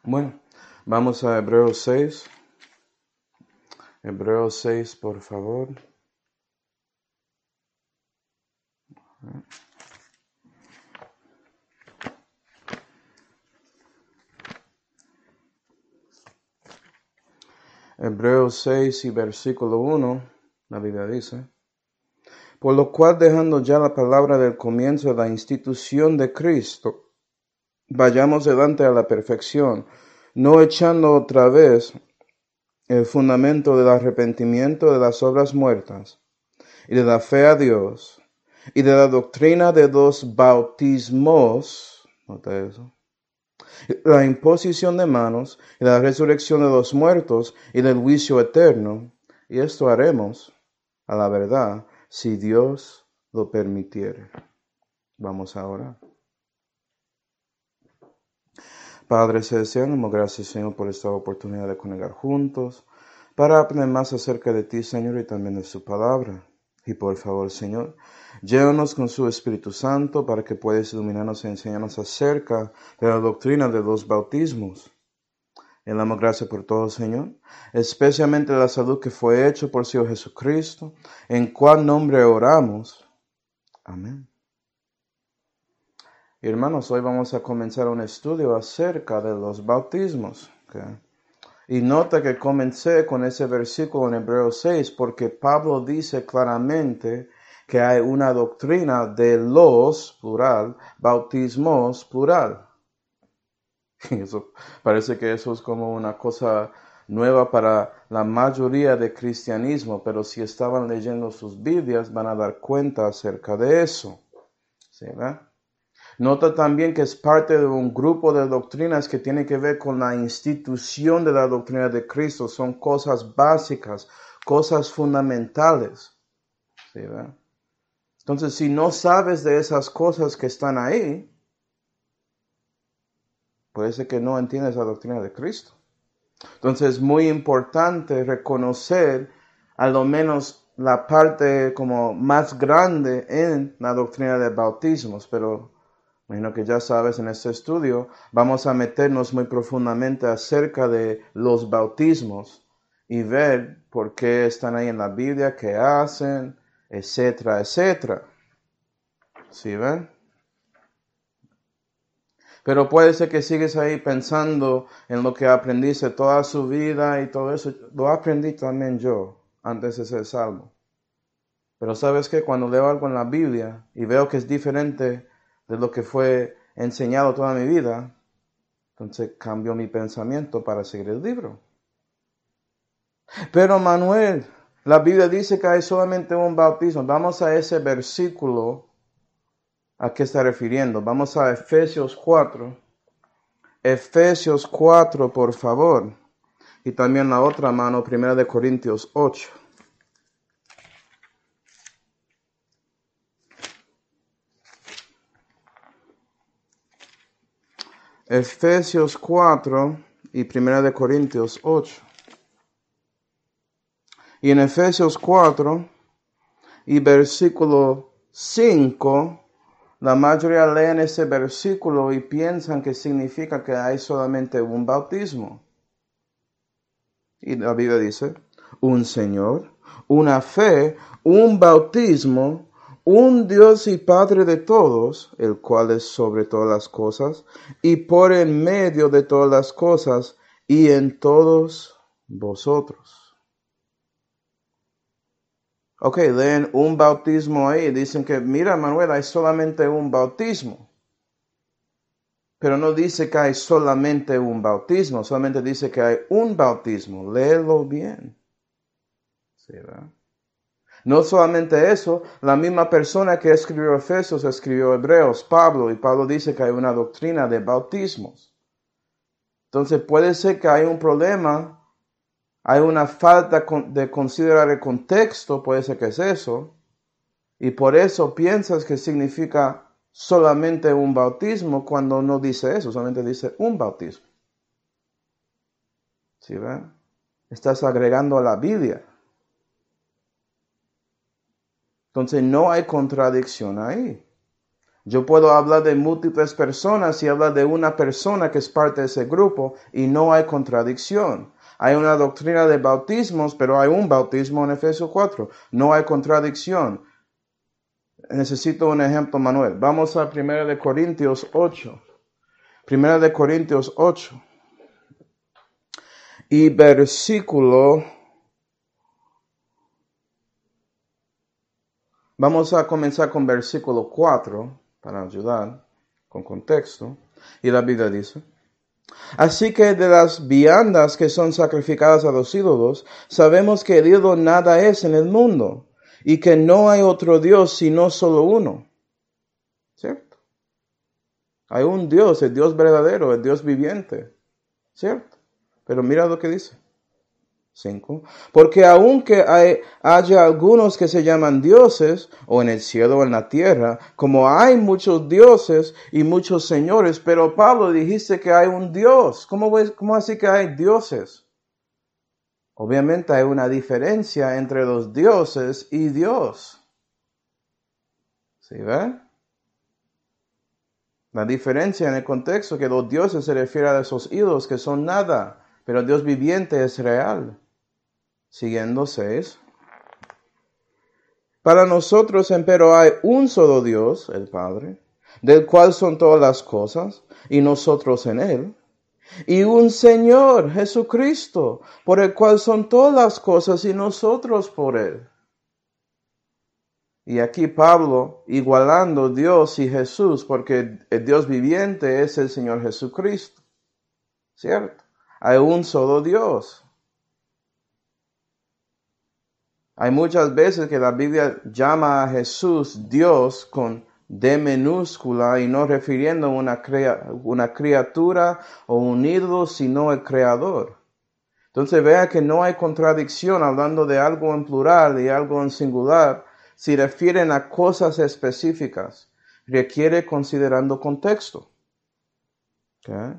Bueno, vamos a Hebreos 6. Hebreos 6, por favor. Hebreos 6 y versículo 1, la Biblia dice: Por lo cual, dejando ya la palabra del comienzo de la institución de Cristo, vayamos delante a la perfección, no echando otra vez el fundamento del arrepentimiento de las obras muertas, y de la fe a Dios, y de la doctrina de los bautismos, nota eso, la imposición de manos, y la resurrección de los muertos, y del juicio eterno. Y esto haremos, a la verdad, si Dios lo permitiere. Vamos a orar. Padre celestial, damos gracias, Señor, por esta oportunidad de conectar juntos, para aprender más acerca de ti, Señor, y también de su palabra. Y por favor, Señor, llévanos con su Espíritu Santo para que puedas iluminarnos y enseñarnos acerca de la doctrina de los bautismos. Y damos gracias por todo, Señor, especialmente la salud que fue hecha por Señor Jesucristo, en cual nombre oramos. Amén. Y hermanos, hoy vamos a comenzar un estudio acerca de los bautismos. ¿Okay? Y nota que comencé con ese versículo en Hebreos 6 porque Pablo dice claramente que hay una doctrina de los, plural, bautismos, plural. Eso, parece que eso es como una cosa nueva para la mayoría de cristianismo, pero si estaban leyendo sus Biblias van a dar cuenta acerca de eso. ¿Sí, verdad? Nota también que es parte de un grupo de doctrinas que tiene que ver con la institución de la doctrina de Cristo. Son cosas básicas, cosas fundamentales. ¿Sí, verdad? Entonces, si no sabes de esas cosas que están ahí, puede ser que no entiendes la doctrina de Cristo. Entonces, es muy importante reconocer a lo menos la parte como más grande en la doctrina de bautismos, pero imagino que ya sabes, en este estudio vamos a meternos muy profundamente acerca de los bautismos y ver por qué están ahí en la Biblia, qué hacen, etcétera, etcétera. ¿Sí ven? Pero puede ser que sigues ahí pensando en lo que aprendiste toda su vida y todo eso. Lo aprendí también yo antes de ser salvo. Pero ¿sabes qué? Cuando leo algo en la Biblia y veo que es diferente de lo que fue enseñado toda mi vida, entonces cambio mi pensamiento para seguir el libro. Pero Manuel, la Biblia dice que hay solamente un bautismo. Vamos a ese versículo. ¿A qué está refiriendo? Vamos a Efesios 4. Efesios 4, por favor. Y también la otra mano, 1 Corintios 8. Efesios 4 y 1 Corintios 8. Y en Efesios 4 y versículo 5, la mayoría leen ese versículo y piensan que significa que hay solamente un bautismo. Y la Biblia dice, un Señor, una fe, un bautismo, un Dios y Padre de todos, el cual es sobre todas las cosas, y por en medio de todas las cosas, y en todos vosotros. Ok, leen un bautismo ahí, dicen que, mira Manuel, hay solamente un bautismo. Pero no dice que hay solamente un bautismo, solamente dice que hay un bautismo. Léelo bien. ¿Sí, verdad? No solamente eso, la misma persona que escribió Efesios escribió Hebreos, Pablo, y Pablo dice que hay una doctrina de bautismos. Entonces puede ser que hay un problema, hay una falta de considerar el contexto, puede ser que es eso, y por eso piensas que significa solamente un bautismo cuando no dice eso, solamente dice un bautismo. ¿Sí ven? Estás agregando a la Biblia. Entonces no hay contradicción ahí. Yo puedo hablar de múltiples personas y hablar de una persona que es parte de ese grupo y no hay contradicción. Hay una doctrina de bautismos, pero hay un bautismo en Efesios 4. No hay contradicción. Necesito un ejemplo, Manuel. Vamos a 1 de Corintios 8. 1 de Corintios 8. Y vamos a comenzar con versículo 4 para ayudar con contexto. Y la Biblia dice: así que de las viandas que son sacrificadas a los ídolos, sabemos que el ídolo nada es en el mundo, y que no hay otro Dios sino solo uno. ¿Cierto? Hay un Dios, el Dios verdadero, el Dios viviente. ¿Cierto? Pero mira lo que dice. 5. Porque aunque haya algunos que se llaman dioses, o en el cielo o en la tierra, como hay muchos dioses y muchos señores, pero Pablo dijiste que hay un Dios. ¿Cómo así que hay dioses? Obviamente hay una diferencia entre los dioses y Dios. ¿Sí ve? La diferencia en el contexto que los dioses se refiere a esos ídolos que son nada, pero el Dios viviente es real. Siguiendo 6. Para nosotros, empero, hay un solo Dios, el Padre, del cual son todas las cosas, y nosotros en él, y un Señor, Jesucristo, por el cual son todas las cosas, y nosotros por él. Y aquí Pablo igualando Dios y Jesús, porque el Dios viviente es el Señor Jesucristo. ¿Cierto? Hay un solo Dios. Hay muchas veces que la Biblia llama a Jesús Dios con D minúscula y no refiriendo a una criatura o un ídolo, sino el Creador. Entonces vea que no hay contradicción hablando de algo en plural y algo en singular si refieren a cosas específicas. Requiere considerando contexto. ¿Okay?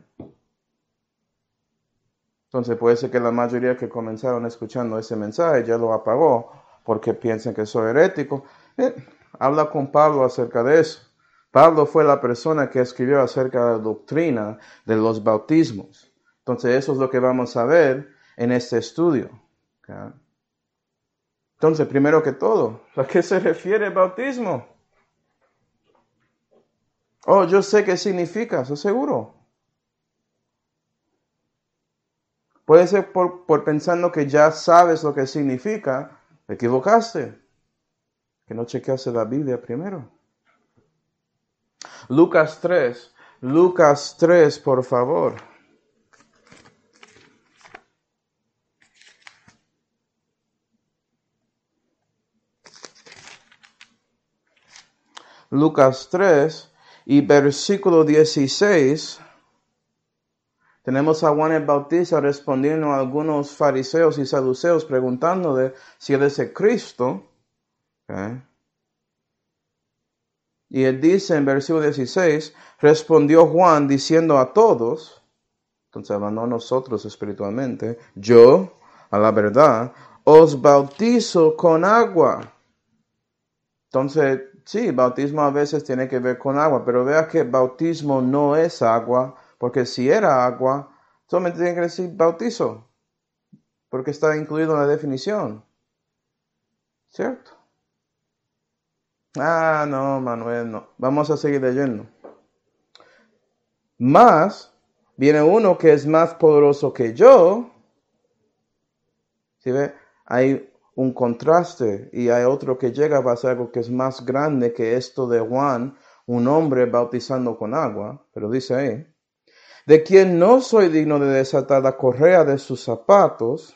Entonces puede ser que la mayoría que comenzaron escuchando ese mensaje ya lo apagó porque piensan que soy herético. Habla con Pablo acerca de eso. Pablo fue la persona que escribió acerca de la doctrina de los bautismos. Entonces eso es lo que vamos a ver en este estudio. ¿Okay? Entonces, primero que todo, ¿a qué se refiere el bautismo? Oh, yo sé qué significa, eso seguro. Puede ser por pensando que ya sabes lo que significa, te equivocaste. Que no chequeaste la Biblia primero. Lucas 3, por favor. Lucas 3 y versículo 16. Tenemos a Juan el Bautista respondiendo a algunos fariseos y saduceos preguntándole si él es el Cristo. Okay. Y él dice en versículo 16, respondió Juan diciendo a todos, entonces hablando a nosotros espiritualmente, yo, a la verdad, os bautizo con agua. Entonces, sí, bautismo a veces tiene que ver con agua, pero vea que bautismo no es agua, porque si era agua, solamente tiene que decir bautizo, porque está incluido en la definición. ¿Cierto? Ah, no, Manuel, no. Vamos a seguir leyendo. Más, viene uno que es más poderoso que yo. ¿Sí ve? Hay un contraste y hay otro que llega a pasar algo que es más grande que esto de Juan, un hombre bautizando con agua. Pero dice ahí, de quien no soy digno de desatar la correa de sus zapatos.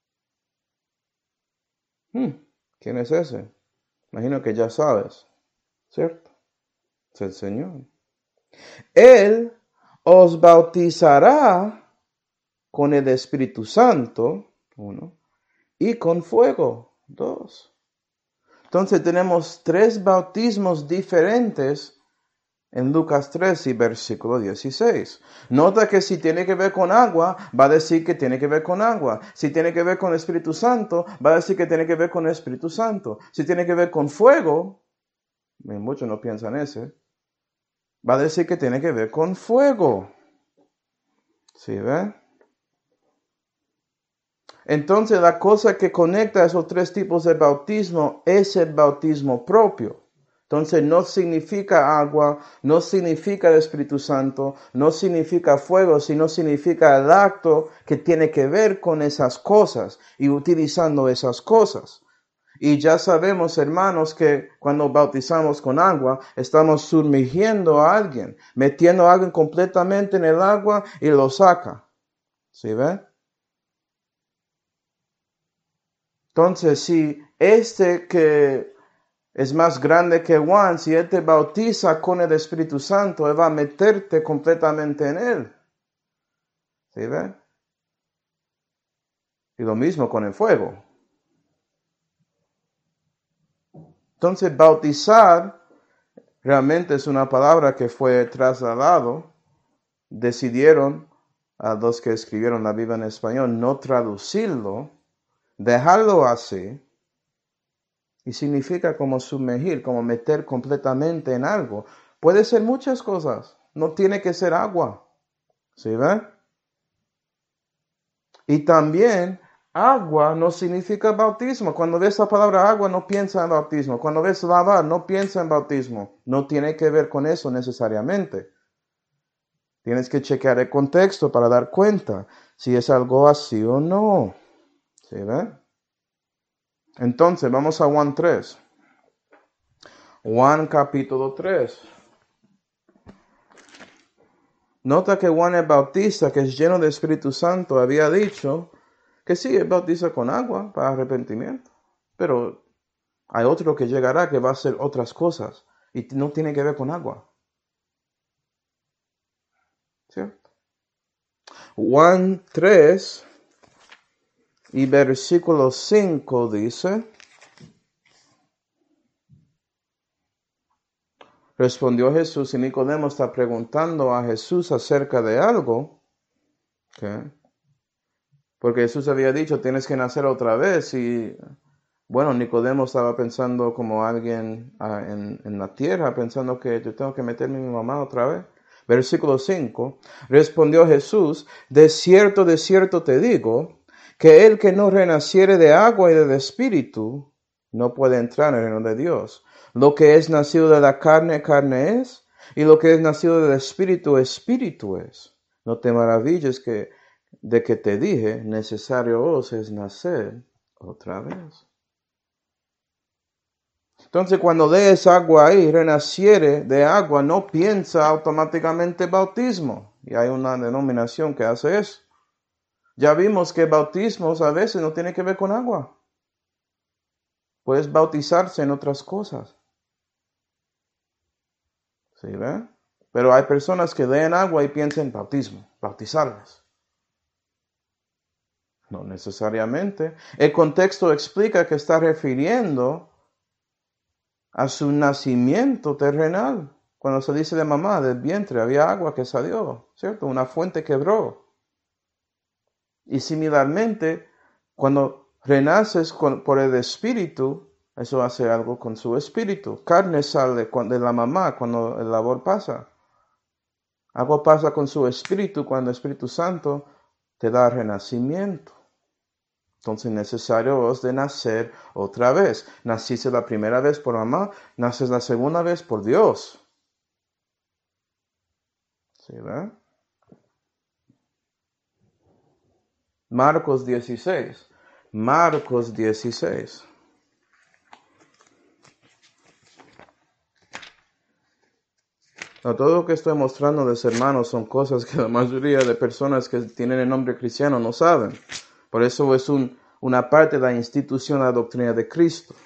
¿Quién es ese? Imagino que ya sabes, ¿cierto? Es el Señor. Él os bautizará con el Espíritu Santo, 1, y con fuego, 2. Entonces tenemos 3 bautismos diferentes en Lucas 3 y versículo 16. Nota que si tiene que ver con agua, va a decir que tiene que ver con agua. Si tiene que ver con el Espíritu Santo, va a decir que tiene que ver con el Espíritu Santo. Si tiene que ver con fuego, muchos no piensan ese, va a decir que tiene que ver con fuego. ¿Sí ve? Entonces la cosa que conecta a esos tres tipos de bautismo es el bautismo propio. Entonces no significa agua, no significa el Espíritu Santo, no significa fuego, sino significa el acto que tiene que ver con esas cosas y utilizando esas cosas. Y ya sabemos, hermanos, que cuando bautizamos con agua, estamos sumergiendo a alguien, metiendo a alguien completamente en el agua y lo saca. ¿Sí ve? Entonces, si este que es más grande que Juan, si él te bautiza con el Espíritu Santo, él va a meterte completamente en él. ¿Sí ve? Y lo mismo con el fuego. Entonces, bautizar realmente es una palabra que fue trasladado. Decidieron a los que escribieron la Biblia en español no traducirlo, dejarlo así. Y significa como sumergir, como meter completamente en algo. Puede ser muchas cosas. No tiene que ser agua. ¿Sí ve? Y también agua no significa bautismo. Cuando ves la palabra agua no piensa en bautismo. Cuando ves lavar no piensa en bautismo. No tiene que ver con eso necesariamente. Tienes que chequear el contexto para dar cuenta si es algo así o no. ¿Sí ve? Entonces vamos a Juan 3. Juan capítulo 3. Nota que Juan el Bautista, que es lleno de Espíritu Santo, había dicho que sí, él bautiza con agua para arrepentimiento. Pero hay otro que llegará que va a hacer otras cosas y no tiene que ver con agua. ¿Cierto? Juan 3 y versículo 5 dice: respondió Jesús, y Nicodemo está preguntando a Jesús acerca de algo. ¿Okay? Porque Jesús había dicho, tienes que nacer otra vez. Y bueno, Nicodemo estaba pensando como alguien en la tierra, pensando que yo tengo que meterme en mi mamá otra vez. Versículo 5, respondió Jesús, de cierto te digo, que el que no renaciere de agua y del espíritu, no puede entrar en el reino de Dios. Lo que es nacido de la carne, carne es, y lo que es nacido del espíritu, espíritu es. No te maravilles de que te dije, necesario os es nacer otra vez. Entonces, cuando lees agua ahí, renaciere de agua, no piensa automáticamente bautismo. Y hay una denominación que hace eso. Ya vimos que bautismos a veces no tienen que ver con agua. Puedes bautizarse en otras cosas. ¿Sí ve? Pero hay personas que leen agua y piensan bautismo, bautizarlas. No necesariamente. El contexto explica que está refiriendo a su nacimiento terrenal. Cuando se dice de mamá, del vientre, había agua que salió, ¿cierto? Una fuente quebró. Y similarmente, cuando renaces por el espíritu, eso hace algo con su espíritu. Carne sale de la mamá cuando el labor pasa. Algo pasa con su espíritu cuando el Espíritu Santo te da renacimiento. Entonces necesario es de nacer otra vez. Naciste la primera vez por mamá, naces la segunda vez por Dios. ¿Sí, verdad? Marcos 16. Marcos 16. No, todo lo que estoy mostrando, hermanos, son cosas que la mayoría de personas que tienen el nombre cristiano no saben. Por eso es una parte de la institución de la doctrina de Cristo.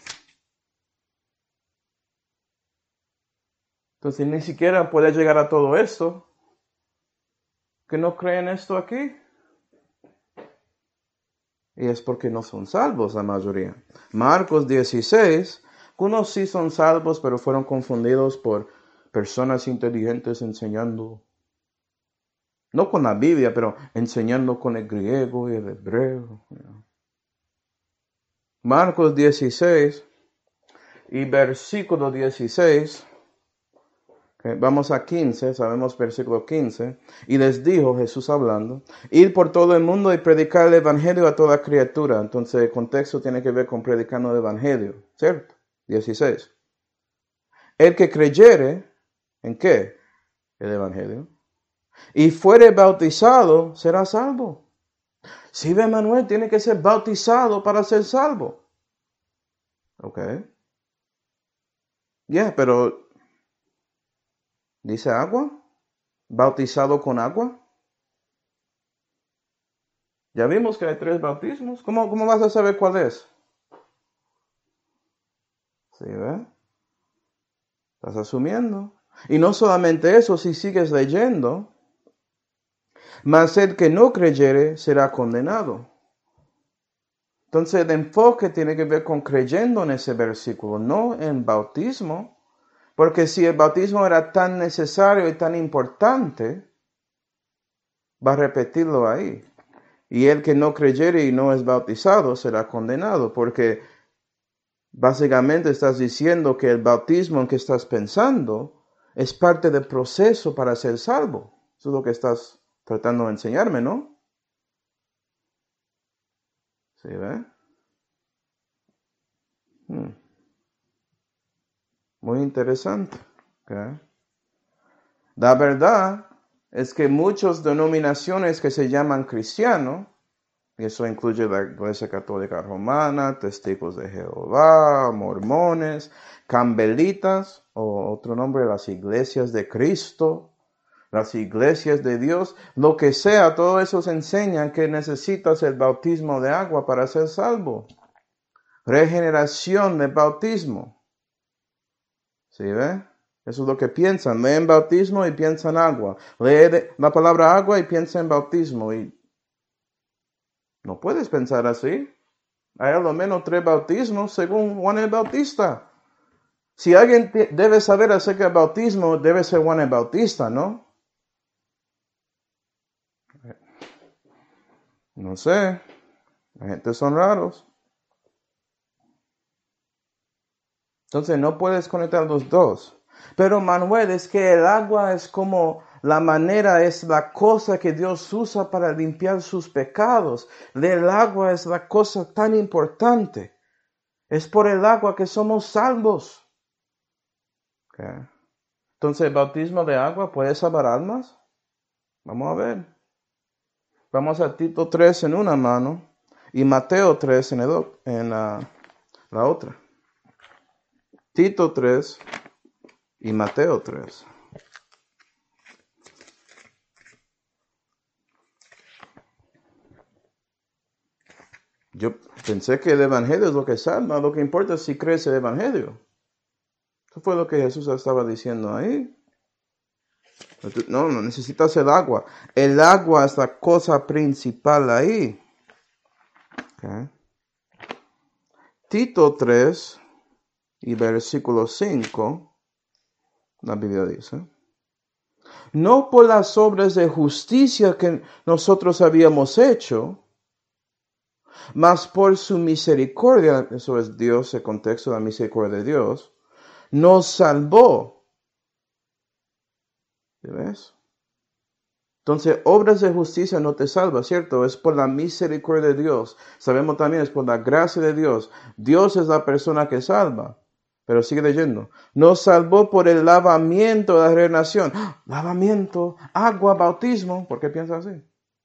Entonces ni siquiera puede llegar a todo esto. ¿Que no creen esto aquí? Y es porque no son salvos la mayoría. Marcos 16, unos sí son salvos, pero fueron confundidos por personas inteligentes enseñando, no con la Biblia, pero enseñando con el griego y el hebreo. Marcos 16 y versículo 16 Okay, vamos a 15, sabemos versículo 15. Y les dijo, Jesús hablando, ir por todo el mundo y predicar el evangelio a toda criatura. Entonces el contexto tiene que ver con predicando el evangelio, ¿cierto? 16. El que creyere, ¿en qué? El evangelio. Y fuere bautizado, será salvo. Si ve Manuel, tiene que ser bautizado para ser salvo. Ok. Pero dice agua. ¿Bautizado con agua? Ya vimos que hay 3 bautismos. ¿Cómo vas a saber cuál es? ¿Sí, ve? Estás asumiendo. Y no solamente eso, si sigues leyendo, mas el que no creyere será condenado. Entonces el enfoque tiene que ver con creyendo en ese versículo, no en bautismo. Porque si el bautismo era tan necesario y tan importante, va a repetirlo ahí. Y el que no creyere y no es bautizado será condenado, porque básicamente estás diciendo que el bautismo en que estás pensando es parte del proceso para ser salvo. Eso es lo que estás tratando de enseñarme, ¿no? ¿Sí ve? Muy interesante. Okay. La verdad es que muchas denominaciones que se llaman cristianos, y eso incluye la Iglesia Católica Romana, Testigos de Jehová, Mormones, Campbelitas, o otro nombre, las Iglesias de Cristo, las Iglesias de Dios, lo que sea, todo eso enseñan que necesitas el bautismo de agua para ser salvo. Regeneración del bautismo. ¿Sí ve? Eso es lo que piensan. Leen bautismo y piensan agua. Lee la palabra agua y piensan en bautismo. Y no puedes pensar así. Hay al menos 3 bautismos según Juan el Bautista. Si alguien debe saber acerca del bautismo, debe ser Juan el Bautista, ¿no? No sé. La gente son raros. Entonces no puedes conectar los dos. Pero Manuel, es que el agua es como la manera, es la cosa que Dios usa para limpiar sus pecados. El agua es la cosa tan importante. Es por el agua que somos salvos. Okay. Entonces, ¿el bautismo de agua puede salvar almas? Vamos a ver. Vamos a Tito 3 en una mano y Mateo 3 en la otra. Tito 3 y Mateo 3. Yo pensé que el evangelio es lo que salva, lo que importa es si crees el evangelio. Eso fue lo que Jesús estaba diciendo ahí. No necesitas el agua. El agua es la cosa principal ahí. Okay. Tito 3 y versículo 5, la Biblia dice: no por las obras de justicia que nosotros habíamos hecho, mas por su misericordia, eso es Dios, el contexto de la misericordia de Dios, nos salvó. ¿Ves? Entonces, obras de justicia no te salva, ¿cierto? Es por la misericordia de Dios. Sabemos también, es por la gracia de Dios. Dios es la persona que salva. Pero sigue leyendo. Nos salvó por el lavamiento de la regeneración. ¡Ah! Lavamiento, agua, bautismo. ¿Por qué piensas así?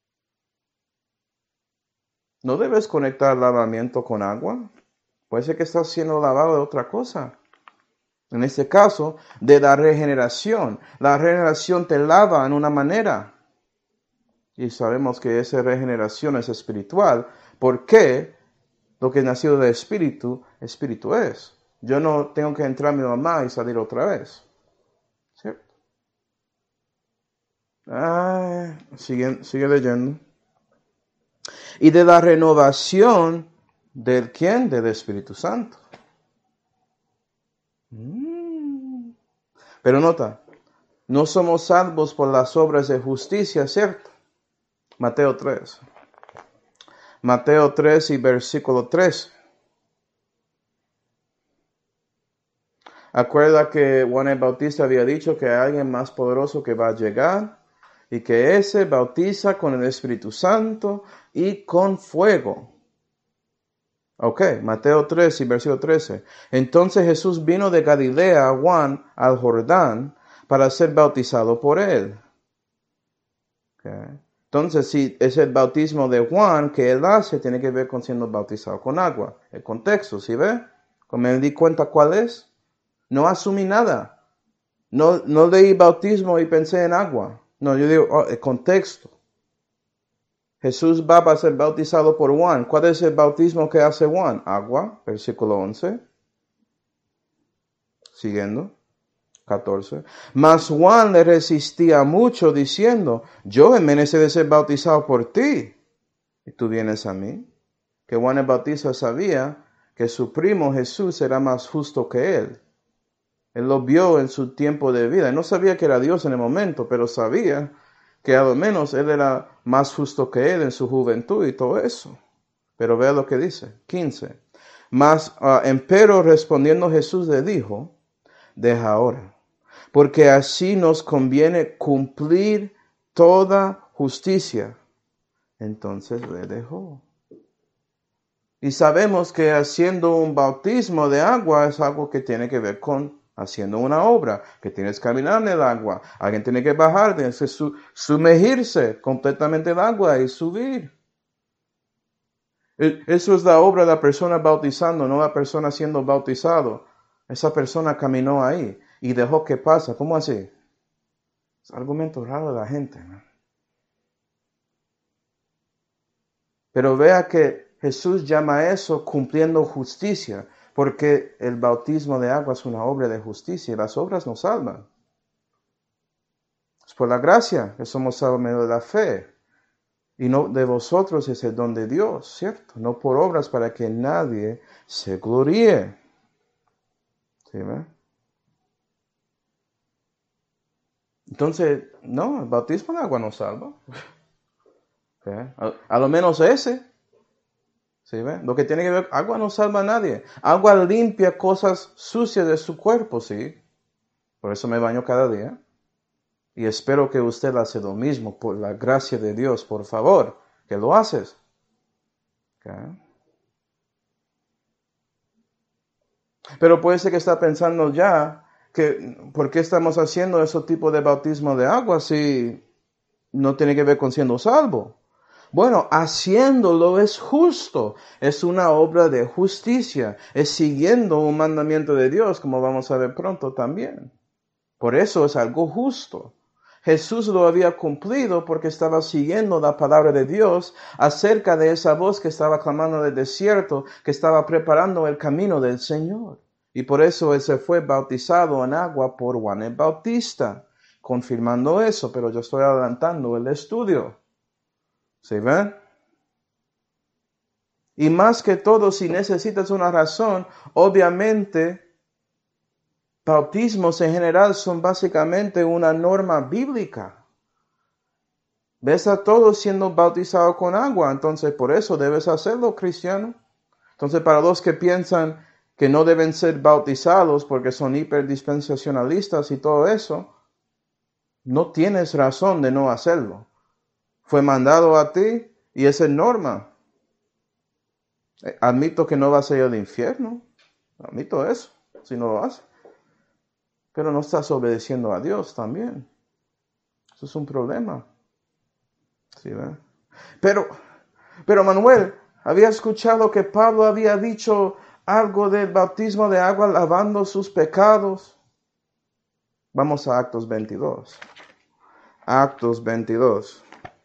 No debes conectar lavamiento con agua. Puede ser que estás siendo lavado de otra cosa. En este caso, de la regeneración. La regeneración te lava en una manera. Y sabemos que esa regeneración es espiritual. Porque lo que es nacido de espíritu, espíritu es. Yo no tengo que entrar a mi mamá y salir otra vez. ¿Cierto? Sigue leyendo. Y de la renovación del ¿quién? Del Espíritu Santo. Pero nota, no somos salvos por las obras de justicia, ¿cierto? Mateo 3. Mateo 3 y versículo 3. Acuerda que Juan el Bautista había dicho que hay alguien más poderoso que va a llegar y que ese bautiza con el Espíritu Santo y con fuego. Ok, Mateo 3 y versículo 13. Entonces Jesús vino de Galilea a Juan al Jordán para ser bautizado por él. Okay. Entonces, si es el bautismo de Juan que él hace, tiene que ver con siendo bautizado con agua. El contexto, ¿sí ve? Como me di cuenta cuál es, no asumí nada. No leí bautismo y pensé en agua. No, yo digo, el contexto. Jesús va a ser bautizado por Juan. ¿Cuál es el bautismo que hace Juan? Agua, versículo 11. Siguiendo. 14. Mas Juan le resistía mucho diciendo, yo me menester de ser bautizado por ti, y tú vienes a mí. Que Juan el Bautista sabía que su primo Jesús era más justo que él. Él lo vio en su tiempo de vida. Él no sabía que era Dios en el momento, pero sabía que a lo menos él era más justo que él en su juventud y todo eso. Pero vea lo que dice, 15. Mas empero respondiendo Jesús le dijo, deja ahora, porque así nos conviene cumplir toda justicia. Entonces le dejó. Y sabemos que haciendo un bautismo de agua es algo que tiene que ver con haciendo una obra, que tienes que caminar en el agua. Alguien tiene que bajar, tiene que sumergirse completamente en el agua y subir. Eso es la obra de la persona bautizando, no la persona siendo bautizado. Esa persona caminó ahí y dejó que pasa. ¿Cómo así? Es un argumento raro de la gente, ¿no? Pero vea que Jesús llama eso cumpliendo justicia, porque el bautismo de agua es una obra de justicia y las obras nos salvan. Es por la gracia que somos salvos medio de la fe. Y no de vosotros es el don de Dios, ¿cierto? No por obras para que nadie se gloríe. ¿Sí, ve? Entonces, no, el bautismo de agua no salva. ¿Okay? A lo menos ese. ¿Sí, ve? Lo que tiene que ver, agua no salva a nadie. Agua limpia cosas sucias de su cuerpo, sí. Por eso me baño cada día. Y espero que usted hace lo mismo, por la gracia de Dios, por favor, que lo haces. ¿Okay? Pero puede ser que está pensando ya, que ¿por qué estamos haciendo ese tipo de bautismo de agua si no tiene que ver con siendo salvo? Bueno, haciéndolo es justo, es una obra de justicia, es siguiendo un mandamiento de Dios, como vamos a ver pronto también. Por eso es algo justo. Jesús lo había cumplido porque estaba siguiendo la palabra de Dios acerca de esa voz que estaba clamando del desierto, que estaba preparando el camino del Señor. Y por eso él se fue bautizado en agua por Juan el Bautista, confirmando eso, pero yo estoy adelantando el estudio. ¿Sí ven? Y más que todo, si necesitas una razón, obviamente, bautismos en general son básicamente una norma bíblica. Ves a todos siendo bautizados con agua, entonces por eso debes hacerlo, cristiano. Entonces para los que piensan que no deben ser bautizados porque son hiperdispensacionalistas y todo eso, no tienes razón de no hacerlo. Fue mandado a ti y esa es norma. Admito que no vas a ir al infierno. Admito eso, si no lo haces. Pero no estás obedeciendo a Dios también. Eso es un problema. ¿Sí, ¿verdad? Pero Manuel, había escuchado que Pablo había dicho algo del bautismo de agua lavando sus pecados. Vamos a Actos 22. Actos 22.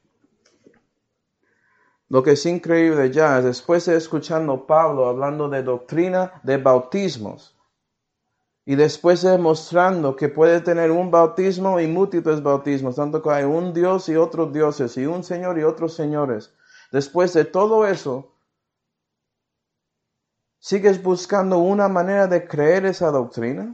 Lo que es increíble ya es después de escuchando Pablo hablando de doctrina de bautismos y después demostrando que puede tener un bautismo y múltiples bautismos, tanto que hay un Dios y otros dioses y un Señor y otros señores. Después de todo eso, ¿sigues buscando una manera de creer esa doctrina?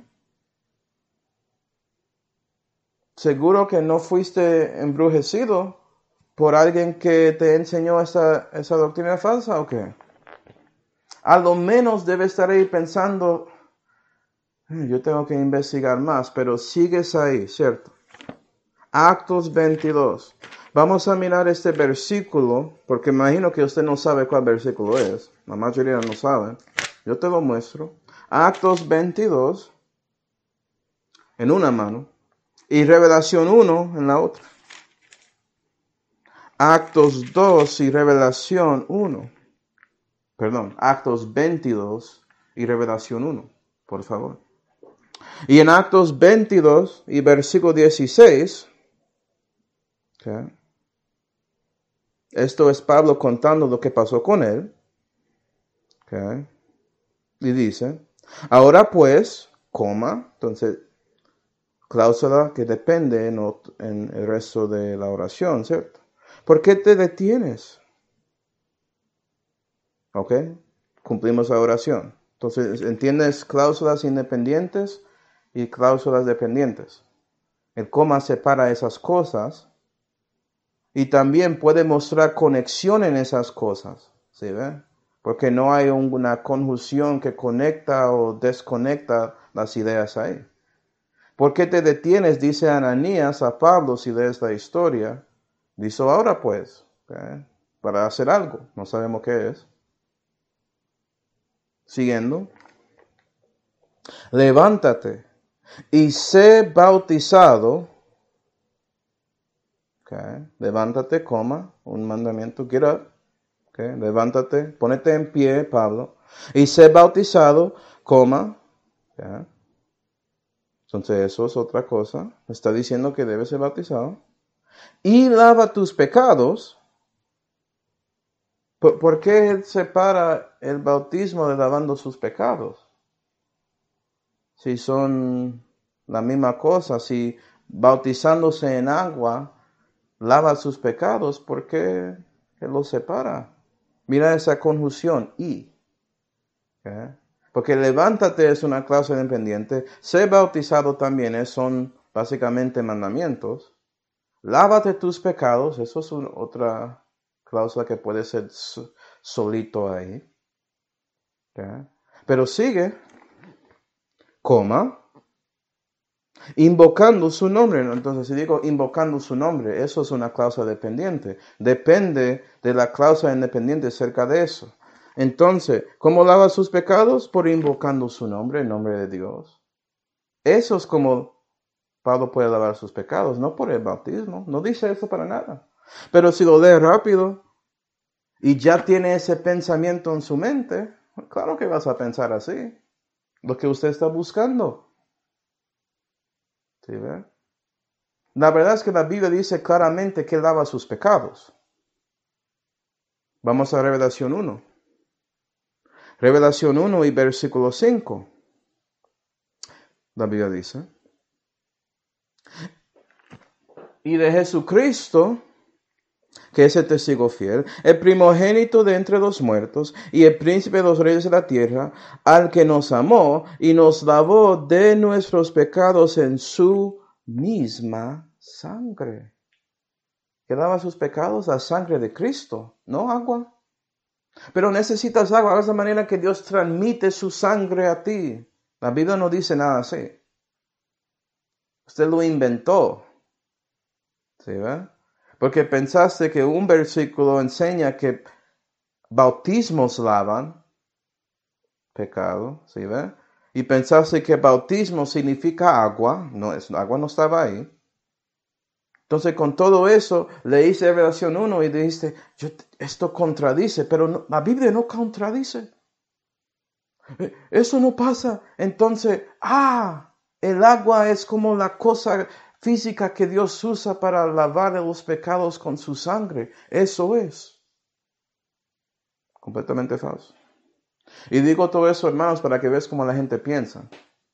Seguro que no fuiste embrujecido por alguien que te enseñó esa doctrina falsa, ¿o qué? A lo menos debe estar ahí pensando, Yo tengo que investigar más, pero sigues ahí, ¿cierto? Actos 22. Vamos a mirar este versículo, porque imagino que usted no sabe cuál versículo es. La mayoría no saben. Yo te lo muestro. Actos 22 en una mano y Revelación 1 en la otra. Actos 2 y Revelación 1. Perdón, Actos 22 y Revelación 1, por favor. Y en Actos 22 y versículo 16, okay, esto es Pablo contando lo que pasó con él. Okay, y dice, ahora pues, coma, entonces, cláusula que depende en el resto de la oración, ¿cierto? ¿Por qué te detienes? ¿Ok? Cumplimos la oración. Entonces, ¿entiendes cláusulas independientes y cláusulas dependientes? El coma separa esas cosas y también puede mostrar conexión en esas cosas. ¿Sí ve? Porque no hay una conjunción que conecta o desconecta las ideas ahí. ¿Por qué te detienes? Dice Ananías a Pablo, si lees la historia. Dice ahora pues, ¿okay? Para hacer algo. No sabemos qué es. Siguiendo. Levántate y sé bautizado. Okay. Levántate, coma, un mandamiento, get up. Okay. Levántate, ponete en pie, Pablo, y sé bautizado, coma. Okay. Entonces eso es otra cosa. Está diciendo que debes ser bautizado. Y lava tus pecados. ¿Por qué él separa el bautismo de lavando sus pecados? Si son la misma cosa, si bautizándose en agua lava sus pecados, ¿por qué él los separa? Mira esa conjunción, y. ¿Okay? Porque levántate es una cláusula independiente, ser bautizado también son básicamente mandamientos. Lávate tus pecados, eso es otra cláusula que puede ser solito ahí. ¿Okay? Pero sigue, coma, invocando su nombre. Entonces, si digo invocando su nombre, eso es una cláusula dependiente. Depende de la cláusula independiente cerca de eso. Entonces, ¿cómo lava sus pecados? Por invocando su nombre, el nombre de Dios. Eso es como Pablo puede lavar sus pecados, no por el bautismo. No dice eso para nada. Pero si lo lee rápido y ya tiene ese pensamiento en su mente, claro que vas a pensar así. Lo que usted está buscando. ¿Sí ve? La verdad es que la Biblia dice claramente que lava sus pecados. Vamos a Revelación 1. Revelación 1 y versículo 5. La Biblia dice. Y de Jesucristo, que es el testigo fiel, el primogénito de entre los muertos y el príncipe de los reyes de la tierra, al que nos amó y nos lavó de nuestros pecados en su misma sangre. ¿Qué lava sus pecados? La sangre de Cristo, no agua. Pero necesitas agua, es la manera que Dios transmite su sangre a ti. La Biblia no dice nada así. Usted lo inventó. ¿Sí ve? Porque pensaste que un versículo enseña que bautismos lavan pecado. ¿Sí ve? Y pensaste que bautismo significa agua. No, agua no estaba ahí. Entonces, con todo eso, leíste Revelación 1 y dijiste, esto contradice, pero no, la Biblia no contradice. Eso no pasa. Entonces, el agua es como la cosa física que Dios usa para lavar los pecados con su sangre. Eso es completamente falso. Y digo todo eso, hermanos, para que veas cómo la gente piensa.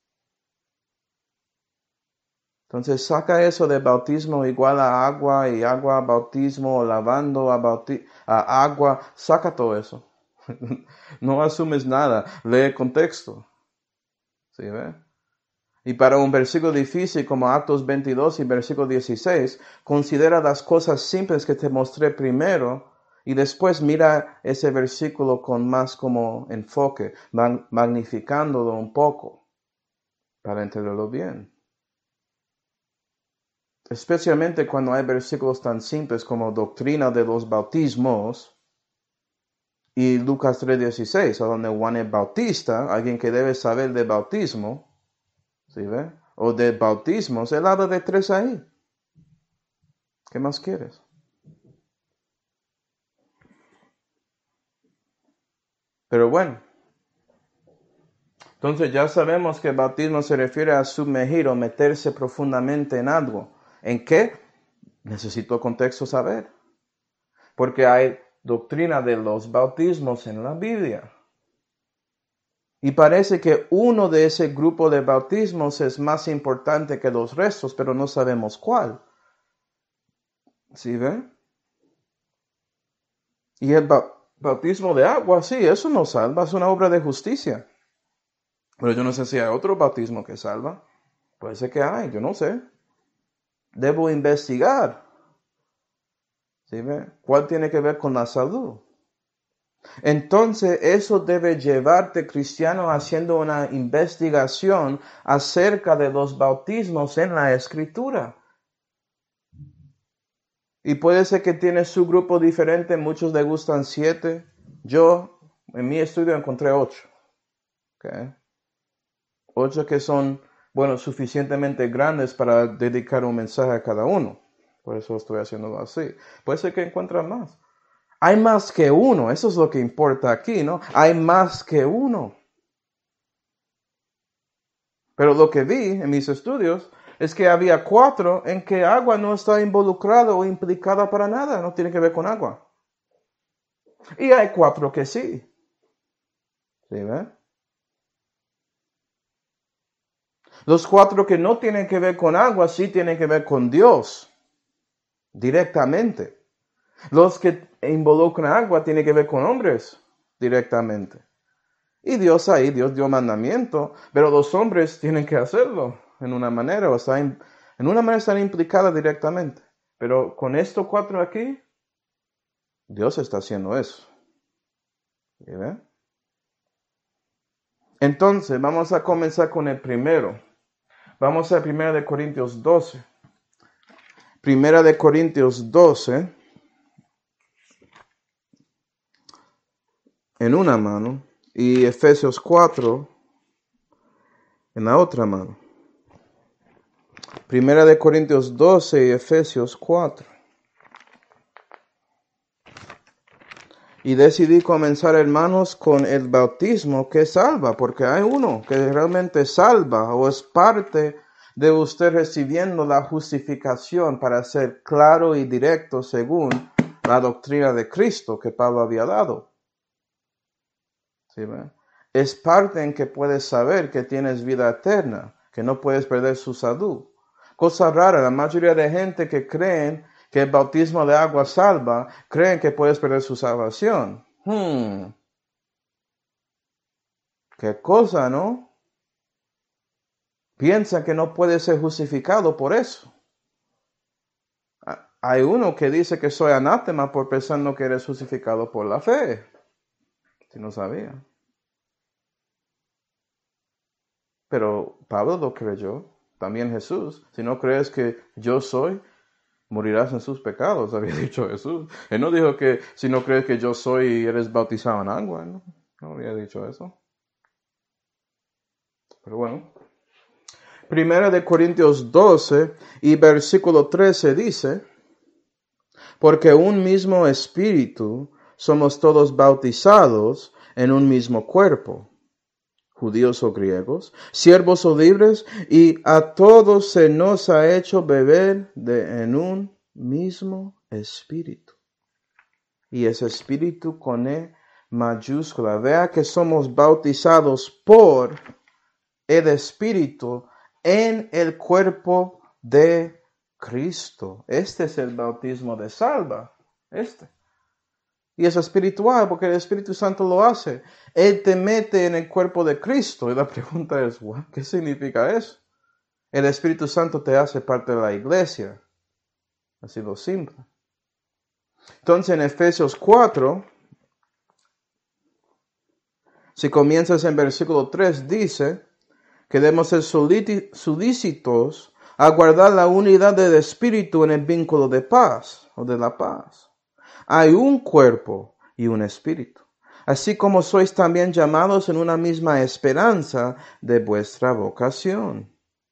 Entonces, saca eso de bautismo igual a agua y agua a bautismo, lavando a agua. Saca todo eso. No asumes nada. Lee el contexto. ¿Sí ve? Y para un versículo difícil como Actos 22 y versículo 16, considera las cosas simples que te mostré primero y después mira ese versículo con más como enfoque, magnificándolo un poco. para entenderlo bien. Especialmente cuando hay versículos tan simples como doctrina de los bautismos y Lucas 3:16, a donde Juan el Bautista, alguien que debe saber de bautismo, ¿sí ve? O de bautismos, él habla de 3 ahí. ¿Qué más quieres? Pero bueno, entonces ya sabemos que el bautismo se refiere a sumergir o meterse profundamente en algo. ¿En qué? Necesito contexto saber. Porque hay doctrina de los bautismos en la Biblia. Y parece que uno de ese grupo de bautismos es más importante que los restos, pero no sabemos cuál. ¿Sí ven? Y el bautismo de agua, sí, eso no salva, es una obra de justicia. Pero yo no sé si hay otro bautismo que salva. Puede ser que hay, yo no sé. Debo investigar. ¿Sí ven? ¿Cuál tiene que ver con la salud? Entonces, eso debe llevarte, cristiano, haciendo una investigación acerca de los bautismos en la Escritura. Y puede ser que tiene su grupo diferente, muchos le gustan 7. Yo, en mi estudio, encontré 8. ¿Okay? 8 que son, bueno, suficientemente grandes para dedicar un mensaje a cada uno. Por eso estoy haciéndolo así. Puede ser que encuentren más. Hay más que uno, eso es lo que importa aquí, ¿no? Hay más que uno. Pero lo que vi en mis estudios es que había 4 en que agua no está involucrada o implicada para nada, no tiene que ver con agua. Y hay 4 que sí. ¿Sí ve? Los 4 que no tienen que ver con agua sí tienen que ver con Dios directamente. Los que involucran agua tienen que ver con hombres directamente. Y Dios dio mandamiento, pero los hombres tienen que hacerlo en una manera, o sea, en una manera están implicadas directamente. Pero con estos 4 aquí, Dios está haciendo eso. ¿Sí ve? Entonces, vamos a comenzar con el primero. Vamos a 1 Corintios 12. 1 Corintios 12, en una mano, y Efesios 4, en la otra mano. 1 Corintios 12 y Efesios 4. Y decidí comenzar, hermanos, con el bautismo que salva, porque hay uno que realmente salva o es parte de usted recibiendo la justificación para ser claro y directo según la doctrina de Cristo que Pablo había dado. ¿Sí, ve? Es parte en que puedes saber que tienes vida eterna, que no puedes perder su salud. Cosa rara, la mayoría de gente que creen que el bautismo de agua salva, creen que puedes perder su salvación. Qué cosa, ¿no? Piensa que no puede ser justificado por eso. Hay uno que dice que soy anátema por pensando que eres justificado por la fe. Si no sabía. Pero Pablo lo creyó. También Jesús. Si no crees que yo soy, morirás en sus pecados, había dicho Jesús. Él no dijo que si no crees que yo soy y eres bautizado en agua, ¿no? No había dicho eso. Pero bueno. 1 Corintios 12 y versículo 13 dice: porque un mismo espíritu somos todos bautizados en un mismo cuerpo, judíos o griegos, siervos o libres, y a todos se nos ha hecho beber en un mismo espíritu. Y ese espíritu con E mayúscula. Vea que somos bautizados por el espíritu en el cuerpo de Cristo. Este es el bautismo de salva. Y es espiritual porque el Espíritu Santo lo hace. Él te mete en el cuerpo de Cristo. Y la pregunta es, ¿qué significa eso? El Espíritu Santo te hace parte de la iglesia. Así de simple. Entonces en Efesios 4, si comienzas en versículo 3, dice que debemos ser solícitos a guardar la unidad del espíritu en el vínculo de paz o de la paz. Hay un cuerpo y un espíritu, así como sois también llamados en una misma esperanza de vuestra vocación.